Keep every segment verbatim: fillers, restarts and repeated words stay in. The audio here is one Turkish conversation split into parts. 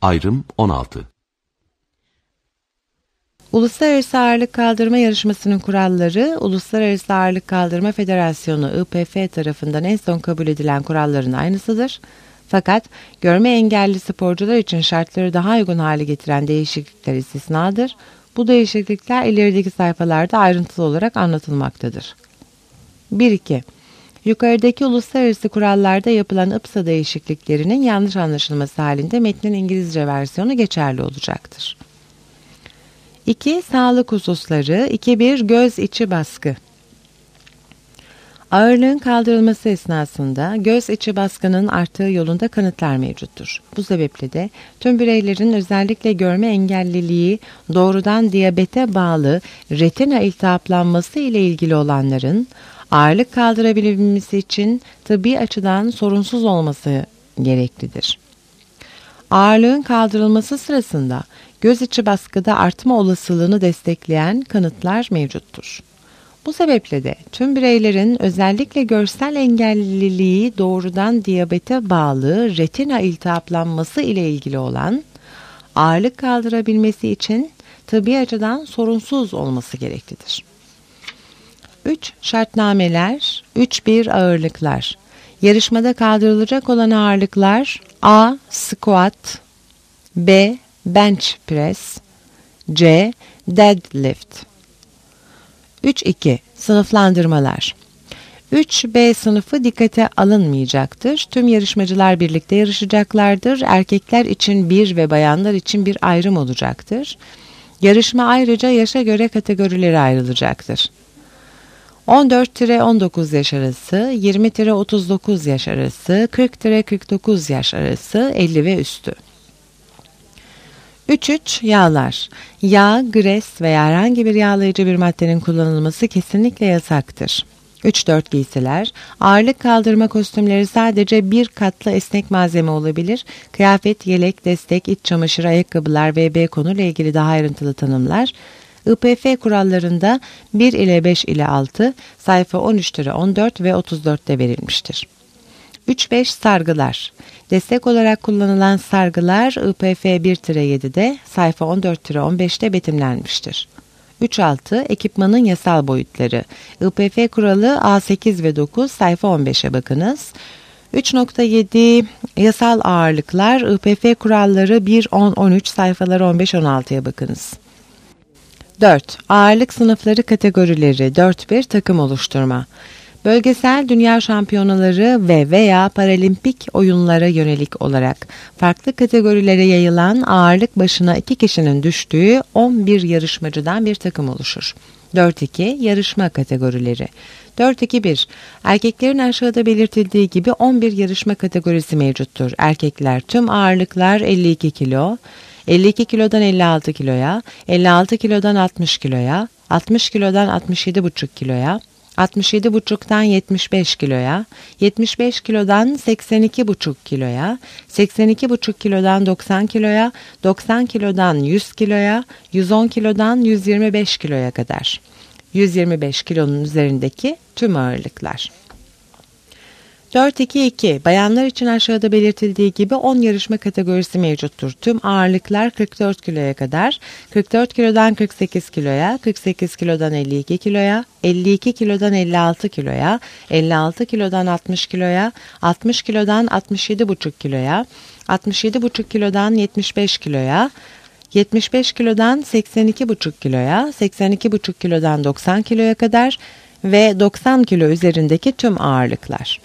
Ayrım on altı. Uluslararası Ağırlık Kaldırma Yarışması'nın kuralları, Uluslararası Ağırlık Kaldırma Federasyonu I P F tarafından en son kabul edilen kuralların aynısıdır. Fakat görme engelli sporcular için şartları daha uygun hale getiren değişiklikler istisnadır. Bu değişiklikler ilerideki sayfalarda ayrıntılı olarak anlatılmaktadır. bir iki. Yukarıdaki uluslararası kurallarda yapılan I P S A değişikliklerinin yanlış anlaşılması halinde metnin İngilizce versiyonu geçerli olacaktır. iki. Sağlık hususları. iki bir. Göz içi baskı. Ağırlığın kaldırılması esnasında göz içi baskının arttığı yolunda kanıtlar mevcuttur. Bu sebeple de tüm bireylerin özellikle görme engelliliği doğrudan diyabete bağlı retina iltihaplanması ile ilgili olanların ağırlık kaldırabilmesi için tıbbi açıdan sorunsuz olması gereklidir. Ağırlığın kaldırılması sırasında göz içi baskıda artma olasılığını destekleyen kanıtlar mevcuttur. Bu sebeple de tüm bireylerin özellikle görsel engelliliği doğrudan diyabete bağlı retina iltihaplanması ile ilgili olan ağırlık kaldırabilmesi için tıbbi açıdan sorunsuz olması gereklidir. üç. Şartnameler. üç bir. Ağırlıklar. Yarışmada kaldırılacak olan ağırlıklar A. Squat, B. Bench press, C. Deadlift. üç iki. Sınıflandırmalar. üç B sınıfı dikkate alınmayacaktır. Tüm yarışmacılar birlikte yarışacaklardır. Erkekler için bir ve bayanlar için bir ayrım olacaktır. Yarışma ayrıca yaşa göre kategorilere ayrılacaktır. on dört on dokuz yaş arası, yirmi otuz dokuz yaş arası, kırk kırk dokuz yaş arası, elli ve üstü. üç üç. Yağlar. Yağ, gres veya herhangi bir yağlayıcı bir maddenin kullanılması kesinlikle yasaktır. üç dört. Giysiler. Ağırlık kaldırma kostümleri sadece bir katlı esnek malzeme olabilir. Kıyafet, yelek, destek, iç çamaşırı, ayakkabılar ve B konuyla ilgili daha ayrıntılı tanımlar I P F kurallarında bir ile beş ile altı, sayfa on üç on dört ve otuz dörtte verilmiştir. üç beş. Sargılar. Destek olarak kullanılan sargılar I P F bir yedide, sayfa on dört on beşte betimlenmiştir. üç altı. Ekipmanın yasal boyutları. I P F kuralı A sekiz ve dokuz, sayfa on beşe bakınız. üç nokta yedi. Yasal ağırlıklar. I P F kuralları bir on on üç, sayfaları on beş on altıya bakınız. dört. Ağırlık sınıfları kategorileri. dört bir. Takım oluşturma. Bölgesel dünya şampiyonaları ve veya paralimpik oyunlara yönelik olarak farklı kategorilere yayılan ağırlık başına iki kişinin düştüğü on bir yarışmacıdan bir takım oluşur. dört iki. Yarışma kategorileri. dört iki bir. Erkeklerin aşağıda belirtildiği gibi on bir yarışma kategorisi mevcuttur. Erkekler tüm ağırlıklar elli iki kilo, elli iki kilodan elli altı kiloya, elli altı kilodan altmış kiloya, altmış kilodan altmış yedi buçuk kiloya, altmış yedi buçuktan yetmiş beş kiloya, yetmiş beş kilodan seksen iki buçuk kiloya, seksen iki buçuk kilodan doksan kiloya, doksan kilodan yüz kiloya, yüz on kilodan yüz yirmi beş kiloya kadar. yüz yirmi beş kilonun üzerindeki tüm ağırlıklar. dört iki iki. Bayanlar için aşağıda belirtildiği gibi on yarışma kategorisi mevcuttur. Tüm ağırlıklar kırk dört kiloya kadar, kırk dört kilodan kırk sekiz kiloya, kırk sekiz kilodan elli iki kiloya, elli iki kilodan elli altı kiloya, elli altı kilodan altmış kiloya, altmış kilodan altmış yedi buçuk kiloya, altmış yedi buçuk kilodan yetmiş beş kiloya, yetmiş beş kilodan seksen iki buçuk kiloya, seksen iki buçuk kilodan doksan kiloya kadar ve doksan kilo üzerindeki tüm ağırlıklar.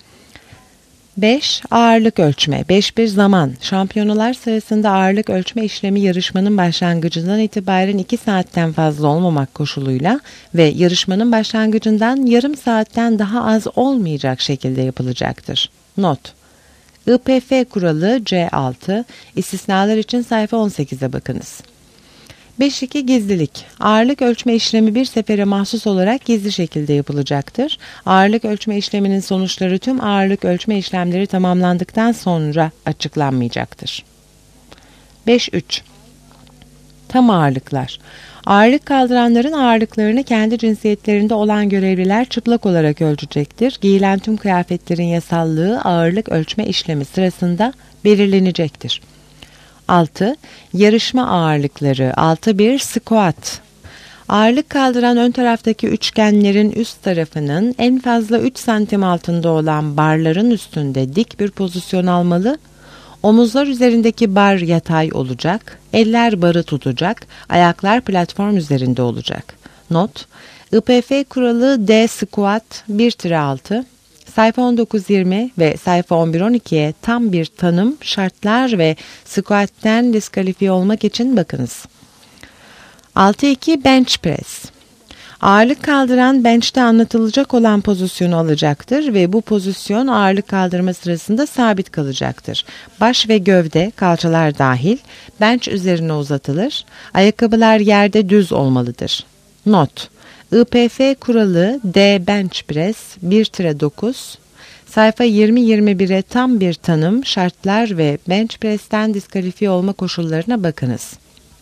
beş. Ağırlık ölçme. beş bir. Zaman. Şampiyonalar sırasında ağırlık ölçme işlemi yarışmanın başlangıcından itibaren iki saatten fazla olmamak koşuluyla ve yarışmanın başlangıcından yarım saatten daha az olmayacak şekilde yapılacaktır. Not. I P F kuralı C altı, istisnalar için sayfa on sekize bakınız. beş iki. Gizlilik. Ağırlık ölçme işlemi bir sefere mahsus olarak gizli şekilde yapılacaktır. Ağırlık ölçme işleminin sonuçları tüm ağırlık ölçme işlemleri tamamlandıktan sonra açıklanmayacaktır. beş üç. Tam ağırlıklar. Ağırlık kaldıranların ağırlıklarını kendi cinsiyetlerinde olan görevliler çıplak olarak ölçecektir. Giyilen tüm kıyafetlerin yasallığı ağırlık ölçme işlemi sırasında belirlenecektir. altı. Yarışma ağırlıkları. altı bir squat. Ağırlık kaldıran ön taraftaki üçgenlerin üst tarafının en fazla üç santim altında olan barların üstünde dik bir pozisyon almalı. Omuzlar üzerindeki bar yatay olacak, eller barı tutacak, ayaklar platform üzerinde olacak. Not: I P F kuralı D squat bir altı, sayfa on dokuz yirmi ve sayfa on bir on ikiye tam bir tanım, şartlar ve squat'ten diskalifiye olmak için bakınız. altı iki bench press. Ağırlık kaldıran bench'te anlatılacak olan pozisyonu alacaktır ve bu pozisyon ağırlık kaldırma sırasında sabit kalacaktır. Baş ve gövde, kalçalar dahil, bench üzerine uzatılır. Ayakkabılar yerde düz olmalıdır. Not: I P F kuralı D bench press bir dokuz, sayfa yirmi yirmi bire tam bir tanım, şartlar ve bench press'ten diskalifiye olma koşullarına bakınız.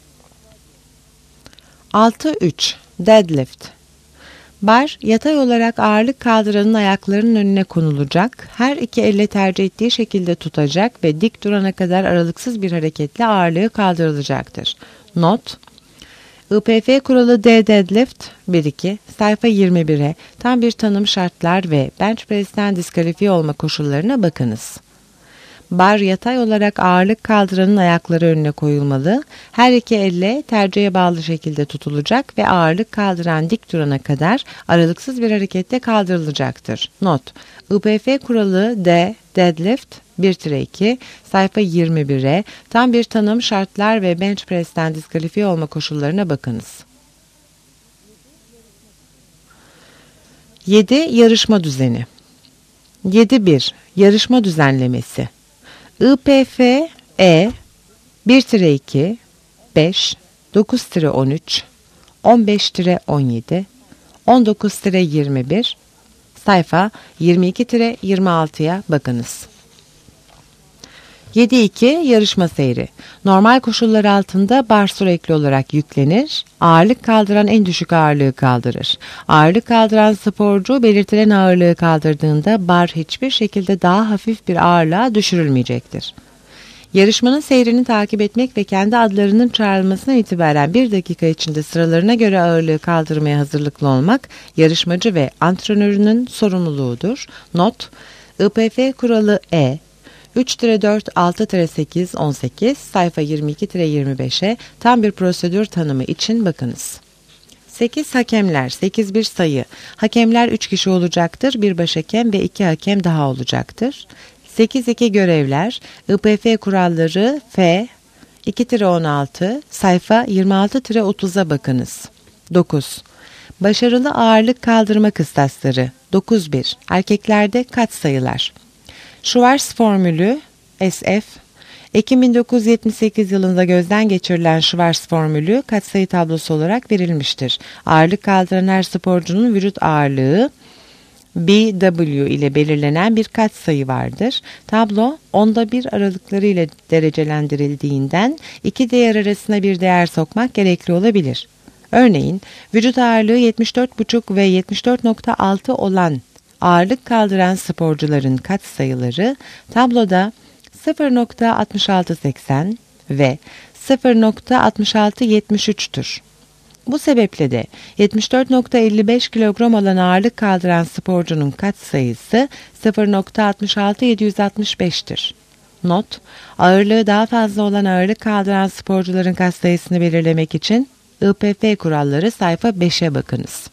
altı üç deadlift. Bar yatay olarak ağırlık kaldıranın ayaklarının önüne konulacak, her iki elle tercih ettiği şekilde tutacak ve dik durana kadar aralıksız bir hareketle ağırlığı kaldırılacaktır. Not: I P F kuralı D deadlift bir iki, sayfa yirmi bire tam bir tanım, şartlar ve bench press'ten diskalifiye olma koşullarına bakınız. Bar yatay olarak ağırlık kaldıranın ayakları önüne koyulmalı, her iki elle tercihe bağlı şekilde tutulacak ve ağırlık kaldıran dik durana kadar aralıksız bir hareketle kaldırılacaktır. Not: I P F kuralı D deadlift bir iki, sayfa yirmi bire tam bir tanım, şartlar ve bench press'ten diskalifiye olma koşullarına bakınız. yedi yarışma düzeni. yedi bir yarışma düzenlemesi. I P F E bir iki, beş, dokuz on üç, on beş on yedi, on dokuz yirmi bir, sayfa yirmi iki yirmi altıya bakınız. yedi iki yarışma seyri. Normal koşullar altında bar sürekli olarak yüklenir, ağırlık kaldıran en düşük ağırlığı kaldırır. Ağırlık kaldıran sporcu belirtilen ağırlığı kaldırdığında bar hiçbir şekilde daha hafif bir ağırlığa düşürülmeyecektir. Yarışmanın seyrini takip etmek ve kendi adlarının çağrılmasına itibaren bir dakika içinde sıralarına göre ağırlığı kaldırmaya hazırlıklı olmak yarışmacı ve antrenörünün sorumluluğudur. Not: I P F kuralı E üç dört, altı sekiz, on sekiz, sayfa yirmi iki yirmi beşe tam bir prosedür tanımı için bakınız. sekiz hakemler, sekiz bir sayı. Hakemler üç kişi olacaktır, bir başhakem ve iki hakem daha olacaktır. sekiz iki görevler, I P F kuralları F iki on altı, sayfa yirmi altı otuza bakınız. dokuz. Başarılı ağırlık kaldırma kıstasları. dokuz bir. Erkeklerde katsayılar. Schwarz formülü S F, Ekim bin dokuz yüz yetmiş sekiz yılında gözden geçirilen Schwarz formülü katsayı tablosu olarak verilmiştir. Ağırlık kaldıran her sporcunun vücut ağırlığı B W ile belirlenen bir katsayı vardır. Tablo onda bir aralıkları ile derecelendirildiğinden iki değer arasına bir değer sokmak gerekli olabilir. Örneğin vücut ağırlığı yetmiş dört buçuk ve yetmiş dört nokta altı olan ağırlık kaldıran sporcuların katsayıları tabloda sıfır nokta altmış altı seksen ve sıfır nokta altmış altı yetmiş üç'tür. Bu sebeple de yetmiş dört nokta elli beş kilogram olan ağırlık kaldıran sporcunun katsayısı sıfır nokta altmış altı yedi yüz altmış beş'tir. Not: ağırlığı daha fazla olan ağırlık kaldıran sporcuların katsayısını belirlemek için I P F kuralları sayfa beşe bakınız.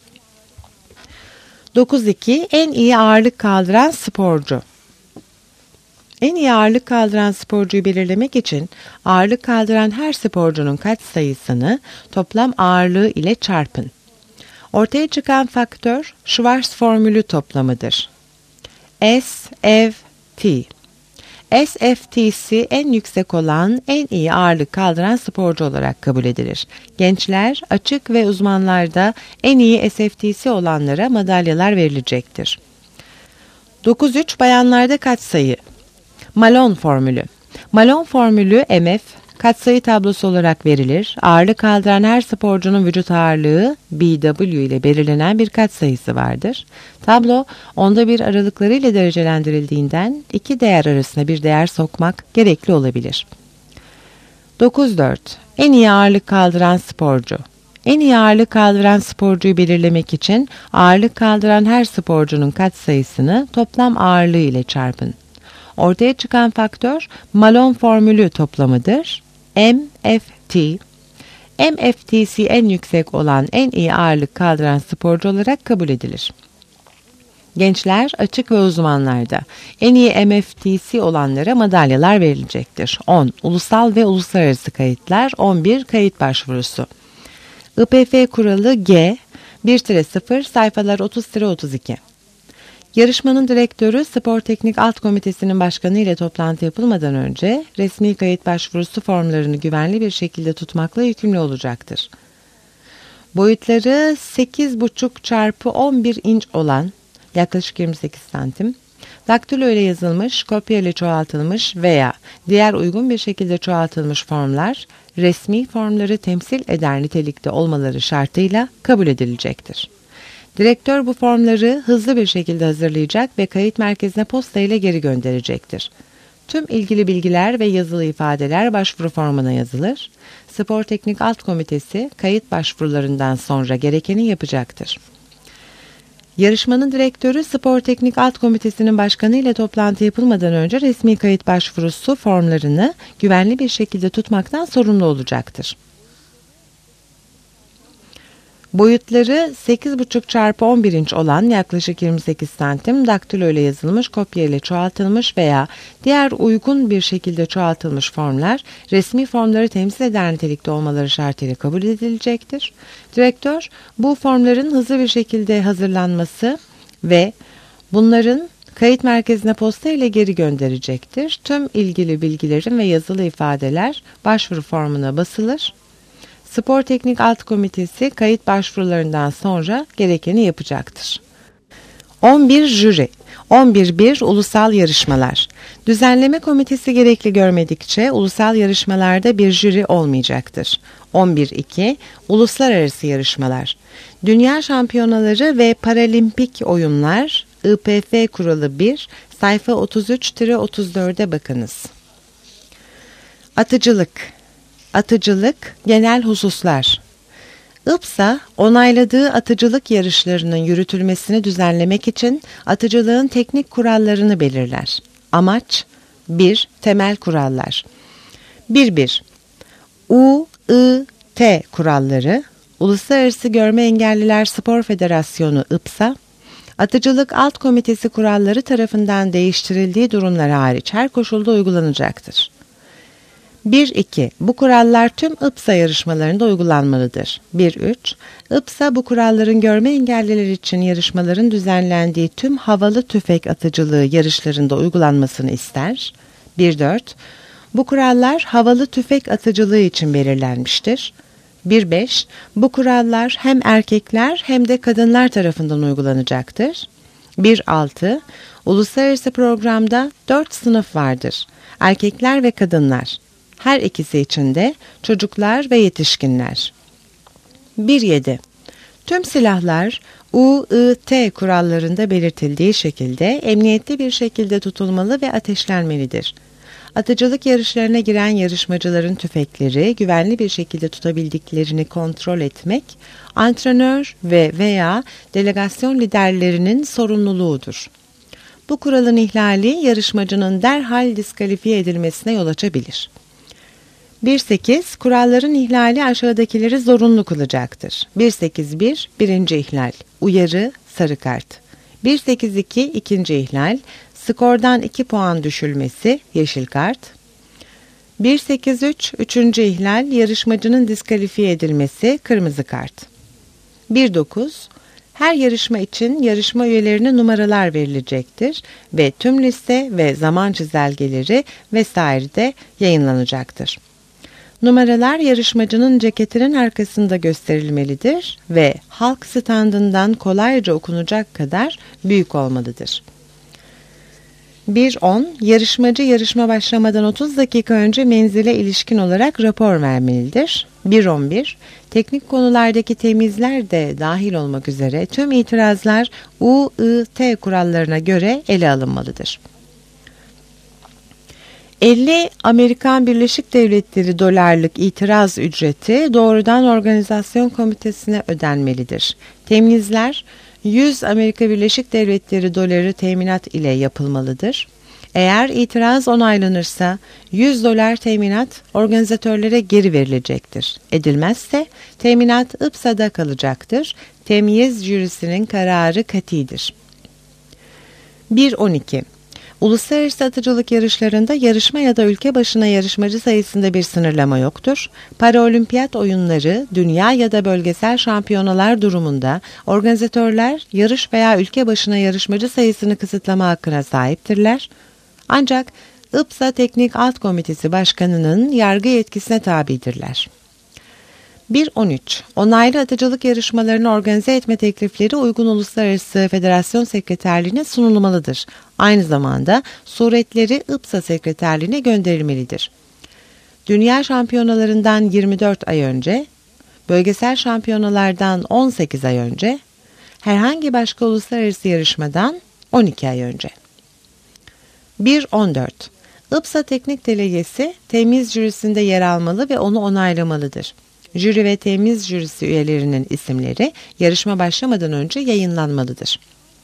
dokuz iki en iyi ağırlık kaldıran sporcu. En iyi ağırlık kaldıran sporcuyu belirlemek için ağırlık kaldıran her sporcunun katsayısını toplam ağırlığı ile çarpın. Ortaya çıkan faktör Schwarz formülü toplamıdır. S F T. S F T'si en yüksek olan en iyi ağırlık kaldıran sporcu olarak kabul edilir. Gençler, açık ve uzmanlarda en iyi S F T'si olanlara madalyalar verilecektir. dokuz üç bayanlarda katsayı. Malone formülü. Malone formülü M F, katsayı tablosu olarak verilir. Ağırlık kaldıran her sporcunun vücut ağırlığı B W ile belirlenen bir katsayısı vardır. Tablo onda bir aralıkları ile derecelendirildiğinden iki değer arasına bir değer sokmak gerekli olabilir. dokuz dört. En iyi ağırlık kaldıran sporcu. En iyi ağırlık kaldıran sporcuyu belirlemek için ağırlık kaldıran her sporcunun katsayısını toplam ağırlığı ile çarpın. Ortaya çıkan faktör Malone formülü toplamıdır. M F T. M F T'si en yüksek olan en iyi ağırlık kaldıran sporcu olarak kabul edilir. Gençler, açık ve uzmanlarda en iyi M F T'si olanlara madalyalar verilecektir. on. Ulusal ve uluslararası kayıtlar. on bir. Kayıt başvurusu. I P F kuralı G bir sıfır sayfalar otuz otuz iki. Yarışmanın direktörü Spor Teknik Alt Komitesi'nin başkanı ile toplantı yapılmadan önce resmi kayıt başvurusu formlarını güvenli bir şekilde tutmakla yükümlü olacaktır. Boyutları sekiz buçuk çarpı on bir inç olan yaklaşık yirmi sekiz santim, daktilo ile yazılmış, kopya ile çoğaltılmış veya diğer uygun bir şekilde çoğaltılmış formlar, resmi formları temsil eder nitelikte olmaları şartıyla kabul edilecektir. Direktör bu formları hızlı bir şekilde hazırlayacak ve kayıt merkezine posta ile geri gönderecektir. Tüm ilgili bilgiler ve yazılı ifadeler başvuru formuna yazılır. Spor Teknik Alt Komitesi kayıt başvurularından sonra gerekeni yapacaktır. Yarışmanın direktörü Spor Teknik Alt Komitesi'nin başkanı ile toplantı yapılmadan önce resmi kayıt başvurusu formlarını güvenli bir şekilde tutmaktan sorumlu olacaktır. Boyutları sekiz buçuk çarpı on bir inç olan yaklaşık yirmi sekiz santim, daktilo ile yazılmış, kopya ile çoğaltılmış veya diğer uygun bir şekilde çoğaltılmış formlar, resmi formları temsil eden nitelikte olmaları şartıyla kabul edilecektir. Direktör, bu formların hızlı bir şekilde hazırlanması ve bunların kayıt merkezine posta ile geri gönderecektir. Tüm ilgili bilgilerin ve yazılı ifadeler başvuru formuna basılır. Spor Teknik Alt Komitesi kayıt başvurularından sonra gerekeni yapacaktır. on bir Jüri. on bir bir Ulusal yarışmalar. Düzenleme komitesi gerekli görmedikçe ulusal yarışmalarda bir jüri olmayacaktır. on bir iki Uluslararası yarışmalar. Dünya şampiyonaları ve paralimpik oyunlar. I P F kuralı bir sayfa otuz üç otuz dört'e bakınız. Atıcılık. Atıcılık, genel hususlar. I P S A, onayladığı atıcılık yarışlarının yürütülmesini düzenlemek için atıcılığın teknik kurallarını belirler. Amaç bir Temel kurallar. bir bir U I T kuralları. Uluslararası Görme Engelliler Spor Federasyonu I P S A, atıcılık alt komitesi kuralları tarafından değiştirildiği durumlar hariç her koşulda uygulanacaktır. bir iki Bu kurallar tüm I P S A yarışmalarında uygulanmalıdır. bir üç I P S A bu kuralların görme engelliler için yarışmaların düzenlendiği tüm havalı tüfek atıcılığı yarışlarında uygulanmasını ister. bir dört Bu kurallar havalı tüfek atıcılığı için belirlenmiştir. bir beş Bu kurallar hem erkekler hem de kadınlar tarafından uygulanacaktır. bir altı Uluslararası programda dört sınıf vardır. Erkekler ve kadınlar. Her ikisi için de çocuklar ve yetişkinler. bir yedi Tüm silahlar U I T kurallarında belirtildiği şekilde emniyetli bir şekilde tutulmalı ve ateşlenmelidir. Atıcılık yarışlarına giren yarışmacıların tüfekleri güvenli bir şekilde tutabildiklerini kontrol etmek, antrenör ve veya delegasyon liderlerinin sorumluluğudur. Bu kuralın ihlali yarışmacının derhal diskalifiye edilmesine yol açabilir. bir sekiz Kuralların ihlali aşağıdakileri zorunlu kılacaktır. bir sekiz bir Birinci ihlal. Uyarı, sarı kart. bir sekiz iki ikinci ihlal. Skordan iki puan düşülmesi, yeşil kart. bir sekiz üç Üçüncü ihlal. Yarışmacının diskalifiye edilmesi, kırmızı kart. bir dokuz Her yarışma için yarışma üyelerine numaralar verilecektir ve tüm liste ve zaman çizelgeleri vesaire de yayınlanacaktır. Numaralar yarışmacının ceketinin arkasında gösterilmelidir ve halk standından kolayca okunacak kadar büyük olmalıdır. bir on Yarışmacı yarışma başlamadan otuz dakika önce menzile ilişkin olarak rapor vermelidir. bir on bir Teknik konulardaki temizler de dahil olmak üzere tüm itirazlar U I T kurallarına göre ele alınmalıdır. elli Amerikan Birleşik Devletleri dolarlık itiraz ücreti doğrudan organizasyon komitesine ödenmelidir. Temyizler yüz Amerika Birleşik Devletleri doları teminat ile yapılmalıdır. Eğer itiraz onaylanırsa yüz dolar teminat organizatörlere geri verilecektir. Edilmezse teminat I P S A'da kalacaktır. Temyiz jürisinin kararı katidir. bir on iki Uluslararası atıcılık yarışlarında yarışma ya da ülke başına yarışmacı sayısında bir sınırlama yoktur. Paraolimpiyat oyunları, dünya ya da bölgesel şampiyonalar durumunda organizatörler yarış veya ülke başına yarışmacı sayısını kısıtlama hakkına sahiptirler. Ancak I P S A Teknik Alt Komitesi Başkanı'nın yargı yetkisine tabidirler. bir on üç Onaylı atıcılık yarışmalarını organize etme teklifleri uygun uluslararası federasyon sekreterliğine sunulmalıdır. Aynı zamanda suretleri I P S A sekreterliğine gönderilmelidir. Dünya şampiyonalarından yirmi dört ay önce, bölgesel şampiyonalardan on sekiz ay önce, herhangi başka uluslararası yarışmadan on iki ay önce. bir on dört I P S A teknik delegesi temyiz jürisinde yer almalı ve onu onaylamalıdır. Jüri ve temyiz jürisi üyelerinin isimleri yarışma başlamadan önce yayınlanmalıdır.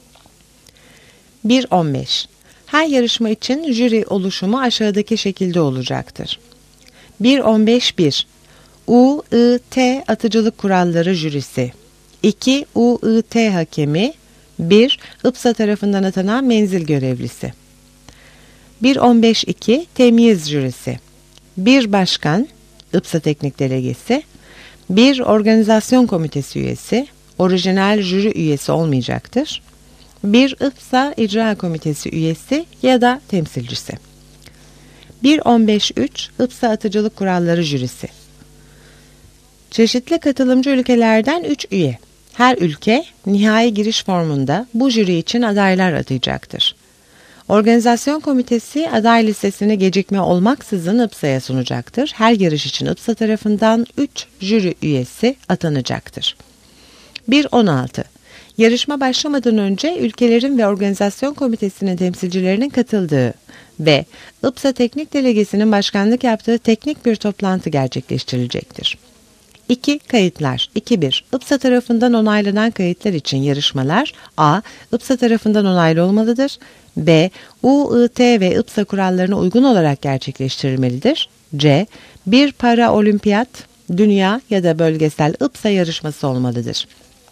bir on beş Her yarışma için jüri oluşumu aşağıdaki şekilde olacaktır. bir on beş bir U I T Atıcılık Kuralları Jürisi iki U I T Hakemi bir I P S A tarafından atanan menzil görevlisi. bir on beş iki Temyiz Jürisi bir Başkan I P S A Teknik Delegesi bir Organizasyon Komitesi Üyesi, orijinal jüri üyesi olmayacaktır. bir I P S A İcra Komitesi Üyesi ya da temsilcisi. bir on beş üç I P S A Atıcılık Kuralları Jürisi. Çeşitli katılımcı ülkelerden üç üye. Her ülke nihai giriş formunda bu jüri için adaylar atayacaktır. Organizasyon komitesi aday listesini gecikme olmaksızın I P S A'ya sunacaktır. Her yarış için I P S A tarafından üç jüri üyesi atanacaktır. bir on altı Yarışma başlamadan önce ülkelerin ve organizasyon komitesinin temsilcilerinin katıldığı ve I P S A Teknik Delegesinin başkanlık yaptığı teknik bir toplantı gerçekleştirilecektir. iki Kayıtlar iki bir I P S A tarafından onaylanan kayıtlar için yarışmalar A. I P S A tarafından onaylı olmalıdır. B. U I T ve I P S A kurallarına uygun olarak gerçekleştirilmelidir. C. Bir paraolimpiyat, dünya ya da bölgesel I P S A yarışması olmalıdır.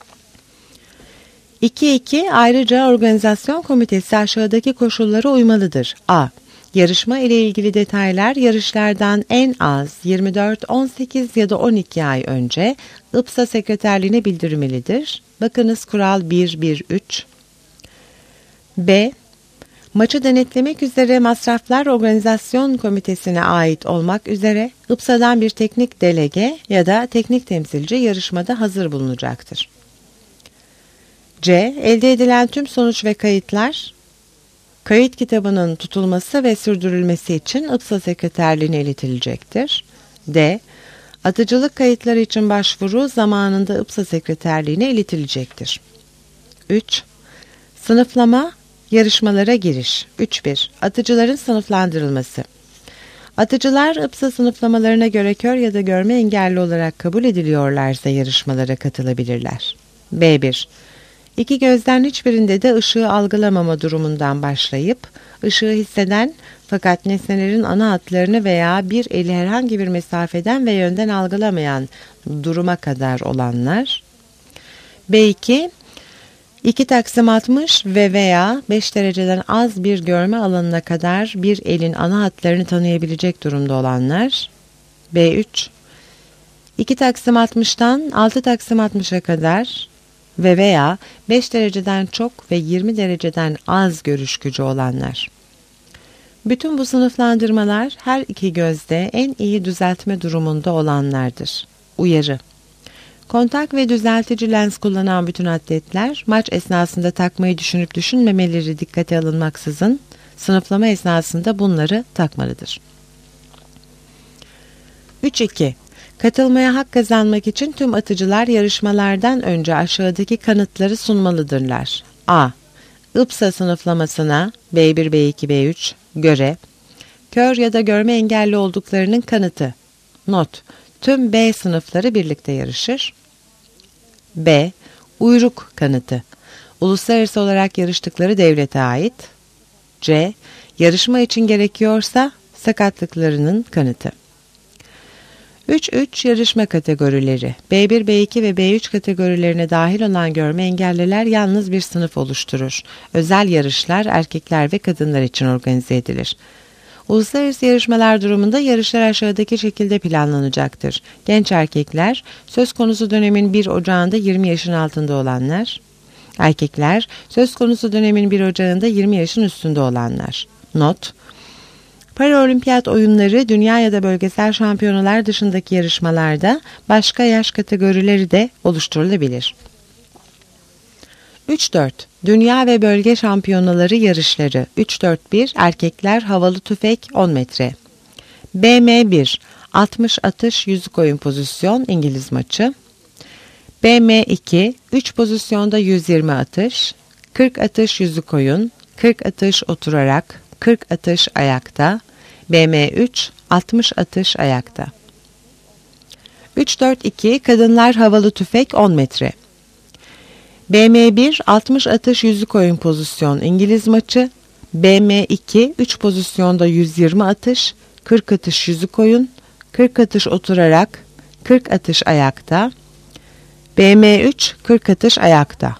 iki iki Ayrıca organizasyon komitesi aşağıdaki koşullara uymalıdır. A. Yarışma ile ilgili detaylar yarışlardan en az yirmi dört, on sekiz ya da on iki ay önce I P S A sekreterliğine bildirilmelidir. Bakınız kural bir bir üç. B. Maçı denetlemek üzere masraflar organizasyon komitesine ait olmak üzere I P S A'dan bir teknik delege ya da teknik temsilci yarışmada hazır bulunacaktır. C. Elde edilen tüm sonuç ve kayıtlar kayıt kitabının tutulması ve sürdürülmesi için I P S A sekreterliğine iletilecektir. D. Atıcılık kayıtları için başvuru zamanında I P S A sekreterliğine iletilecektir. üç. Sınıflama, yarışmalara giriş. üç bir Atıcıların sınıflandırılması. Atıcılar I P S A sınıflamalarına göre kör ya da görme engelli olarak kabul ediliyorlarsa yarışmalara katılabilirler. B bir İki gözden hiçbirinde de ışığı algılamama durumundan başlayıp, ışığı hisseden fakat nesnelerin ana hatlarını veya bir eli herhangi bir mesafeden ve yönden algılamayan duruma kadar olanlar. B iki iki taksim altmış ve veya beş dereceden az bir görme alanına kadar bir elin ana hatlarını tanıyabilecek durumda olanlar. B üç iki taksim altmıştan altı taksim altmışa kadar ve veya beş dereceden çok ve yirmi dereceden az görüş gücü olanlar. Bütün bu sınıflandırmalar her iki gözde en iyi düzeltme durumunda olanlardır. Uyarı: kontak ve düzeltici lens kullanan bütün atletler maç esnasında takmayı düşünüp düşünmemeleri dikkate alınmaksızın sınıflama esnasında bunları takmalıdır. üç iki Katılmaya hak kazanmak için tüm atıcılar yarışmalardan önce aşağıdaki kanıtları sunmalıdırlar. A. I P S A sınıflamasına B bir, B iki, B üç göre kör ya da görme engelli olduklarının kanıtı. Not: tüm B sınıfları birlikte yarışır. B. Uyruk kanıtı. Uluslararası olarak yarıştıkları devlete ait. C. Yarışma için gerekiyorsa sakatlıklarının kanıtı. üç üç yarışma kategorileri. B bir, B iki ve B üç kategorilerine dahil olan görme engelliler yalnız bir sınıf oluşturur. Özel yarışlar erkekler ve kadınlar için organize edilir. Uluslararası yarışmalar durumunda yarışlar aşağıdaki şekilde planlanacaktır. Genç erkekler, söz konusu dönemin bir Ocağı'nda yirmi yaşın altında olanlar. Erkekler, söz konusu dönemin bir Ocağı'nda yirmi yaşın üstünde olanlar. Not: Paraolimpiyat oyunları, dünya ya da bölgesel şampiyonalar dışındaki yarışmalarda başka yaş kategorileri de oluşturulabilir. üç dört Dünya ve bölge şampiyonaları yarışları. üç dört bir Erkekler havalı tüfek on metre. B M bir altmış atış yüzük oyun pozisyon İngiliz maçı. B M iki üç pozisyonda yüz yirmi atış, kırk atış yüzük oyun, kırk atış oturarak, kırk atış ayakta. B M üç altmış atış ayakta. üç dört iki Kadınlar havalı tüfek on metre. B M bir altmış atış yüzük oyun pozisyon İngiliz maçı. B M iki üç pozisyonda yüz yirmi atış, kırk atış yüzük oyun, kırk atış oturarak, kırk atış ayakta. B M üç kırk atış ayakta.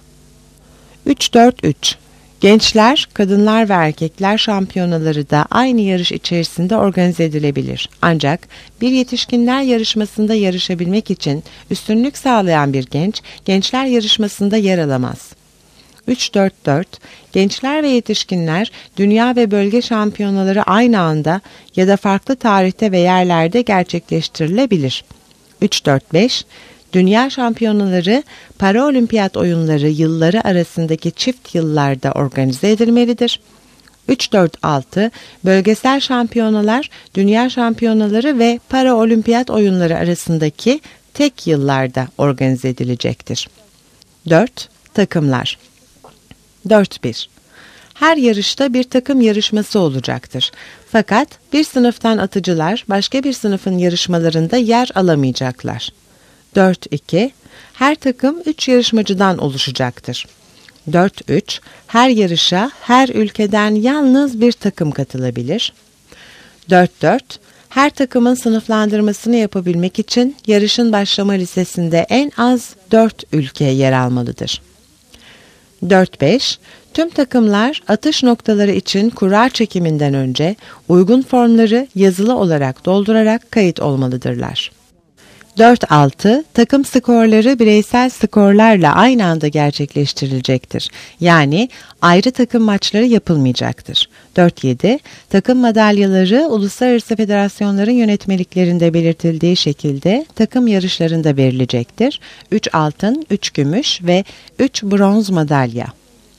üç dört üç Gençler, kadınlar ve erkekler şampiyonaları da aynı yarış içerisinde organize edilebilir. Ancak bir yetişkinler yarışmasında yarışabilmek için üstünlük sağlayan bir genç, gençler yarışmasında yer alamaz. üç dört dört Gençler ve yetişkinler dünya ve bölge şampiyonaları aynı anda ya da farklı tarihte ve yerlerde gerçekleştirilebilir. üç dört beş Dünya şampiyonaları, Paraolimpiyat oyunları yılları arasındaki çift yıllarda organize edilmelidir. üç dört altı Bölgesel şampiyonalar, dünya şampiyonaları ve Paraolimpiyat oyunları arasındaki tek yıllarda organize edilecektir. dört Takımlar. dört bir Her yarışta bir takım yarışması olacaktır. Fakat bir sınıftan atıcılar başka bir sınıfın yarışmalarında yer alamayacaklar. dört iki Her takım üç yarışmacıdan oluşacaktır. dört üç Her yarışa her ülkeden yalnız bir takım katılabilir. dört dört Her takımın sınıflandırmasını yapabilmek için yarışın başlama listesinde en az dört ülke yer almalıdır. dört beş Tüm takımlar atış noktaları için kura çekiminden önce uygun formları yazılı olarak doldurarak kayıt olmalıdırlar. dört altı Takım skorları bireysel skorlarla aynı anda gerçekleştirilecektir. Yani ayrı takım maçları yapılmayacaktır. dört yedi Takım madalyaları uluslararası federasyonların yönetmeliklerinde belirtildiği şekilde takım yarışlarında verilecektir. üç altın, üç gümüş ve üç bronz madalya.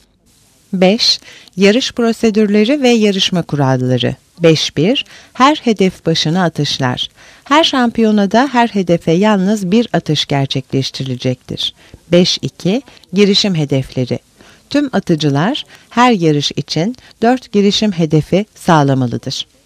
beş Yarış prosedürleri ve yarışma kuralları. beş bir Her hedef başına atışlar. Her şampiyonada her hedefe yalnız bir atış gerçekleştirilecektir. beş iki Girişim hedefleri. Tüm atıcılar her yarış için dört girişim hedefi sağlamalıdır.